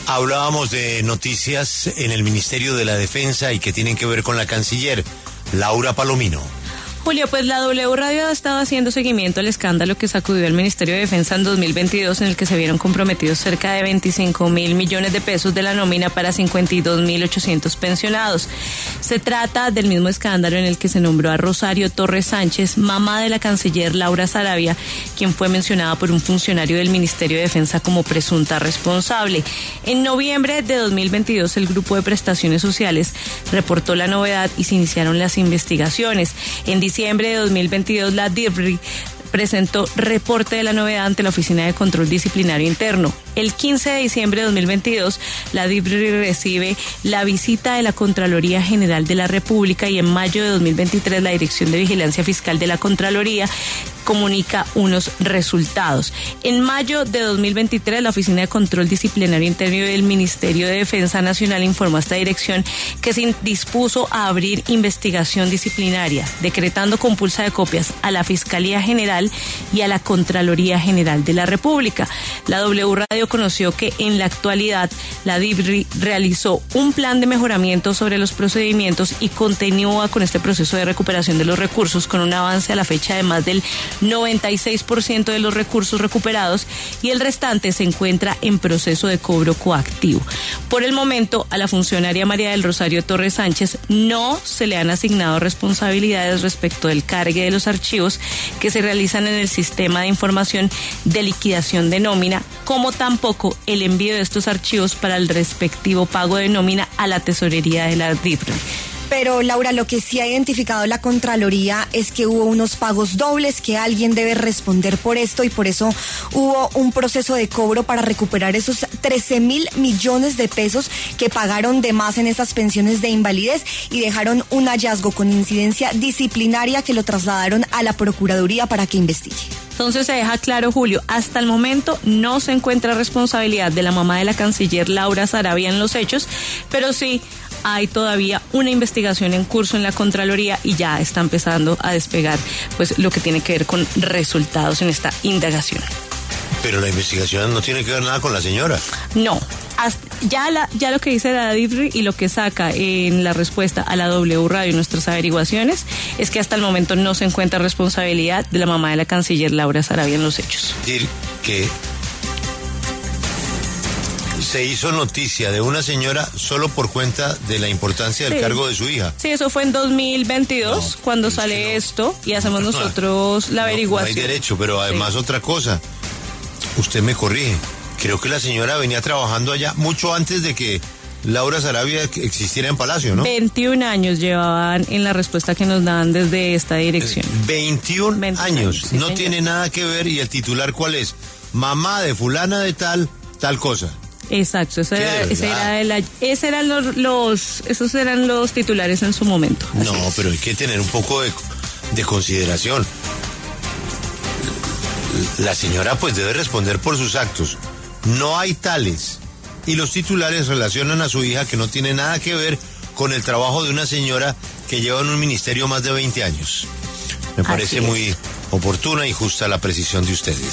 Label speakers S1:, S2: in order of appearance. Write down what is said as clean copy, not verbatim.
S1: Hablábamos de noticias en el Ministerio de la Defensa y que tienen que ver con la canciller Laura Palomino.
S2: Julio, pues la W Radio ha estado haciendo seguimiento al escándalo que sacudió al Ministerio de Defensa en 2022, en el que se vieron comprometidos cerca de 25.000 millones de pesos de la nómina para 52.800 pensionados. Se trata del mismo escándalo en el que se nombró a Rosario Torres Sánchez, mamá de la canciller Laura Sarabia, quien fue mencionada por un funcionario del Ministerio de Defensa como presunta responsable. En noviembre de 2022, el Grupo de Prestaciones Sociales reportó la novedad y se iniciaron las investigaciones. En diciembre de 2022, la DIRRI presentó reporte de la novedad ante la Oficina de Control Disciplinario Interno. El 15 de diciembre de 2022, la DIRRI recibe la visita de la Contraloría General de la República y en mayo de 2023 la Dirección de Vigilancia Fiscal de la Contraloría comunica unos resultados. En mayo de 2023, la Oficina de Control Disciplinario Interno del Ministerio de Defensa Nacional informó a esta dirección que se dispuso a abrir investigación disciplinaria, decretando compulsa de copias a la Fiscalía General y a la Contraloría General de la República. La W Radio conoció que en la actualidad la DIRRI realizó un plan de mejoramiento sobre los procedimientos y continúa con este proceso de recuperación de los recursos con un avance a la fecha de más del 96% de los recursos recuperados y el restante se encuentra en proceso de cobro coactivo. Por el momento, a la funcionaria María del Rosario Torres Sánchez no se le han asignado responsabilidades respecto del cargue de los archivos que se realizan en el sistema de información de liquidación de nómina, como tampoco el envío de estos archivos para el respectivo pago de nómina a la tesorería de la DIRRI.
S3: Pero, Laura, lo que sí ha identificado la Contraloría es que hubo unos pagos dobles, que alguien debe responder por esto y por eso hubo un proceso de cobro para recuperar esos 13.000 millones de pesos que pagaron de más en esas pensiones de invalidez y dejaron un hallazgo con incidencia disciplinaria que lo trasladaron a la Procuraduría para que investigue.
S2: Entonces se deja claro, Julio, hasta el momento no se encuentra responsabilidad de la mamá de la canciller Laura Sarabia en los hechos, pero sí hay todavía una investigación en curso en la Contraloría y ya está empezando a despegar pues lo que tiene que ver con resultados en esta indagación.
S1: Pero la investigación no tiene que ver nada con la señora.
S2: No, ya lo que dice la DIRRI y lo que saca en la respuesta a la W Radio en nuestras averiguaciones es que hasta el momento no se encuentra responsabilidad de la mamá de la canciller Laura Sarabia en los hechos.
S1: Decir que se hizo noticia de una señora solo por cuenta de la importancia del cargo de su hija.
S2: Sí, eso fue en 2022 cuando sale esto y hacemos nosotros la averiguación.
S1: No hay derecho, pero además otra cosa, usted me corrige, creo que la señora venía trabajando allá mucho antes de que Laura Sarabia existiera en Palacio, ¿no?
S2: 21 años llevaban en la respuesta que nos dan desde esta dirección.
S1: 21 años,
S2: sí,
S1: no
S2: señor.
S1: tiene nada que ver. ¿Y el titular cuál es? Mamá de fulana de tal cosa.
S2: Exacto, esos eran los titulares en su momento.
S1: No, pero hay que tener un poco de consideración. La señora pues debe responder por sus actos. No hay tales. Y los titulares relacionan a su hija que no tiene nada que ver con el trabajo de una señora que lleva en un ministerio más de 20 años. Me parece muy oportuna y justa la precisión de ustedes.